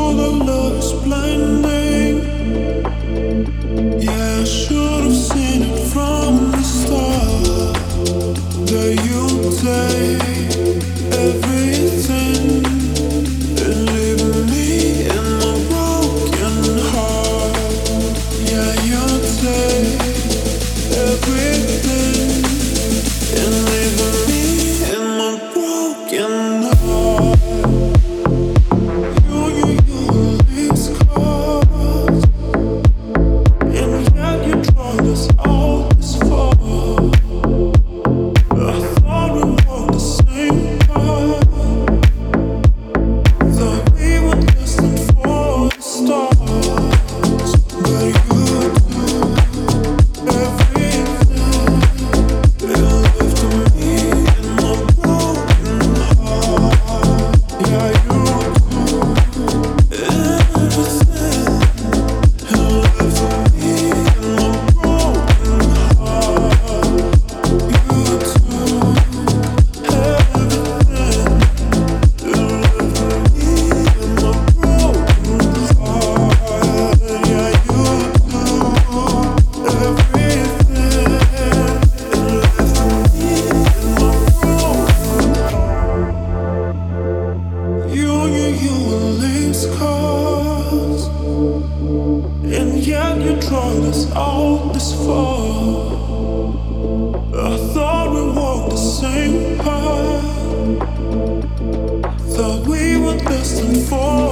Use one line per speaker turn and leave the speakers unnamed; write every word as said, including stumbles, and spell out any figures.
the love is blinding. Yeah, I should have seen it from the start. That you take everything and leave me in my broken heart. Yeah, you take everything and leave me in my broken heart. You, you, you leave scars, and yet you draw us all this far. I thought we walked the same path, thought we were destined for the stars, but you do everything and left me in my broken heart. Yeah, you do everything and left me in my broken heart. You do everything and left me in my broken heart. Yeah, you do everything and left me in my broken heart. You, you, you will leave scars, and yet you dragged us all this far. I thought we walked the same path, thought we were destined for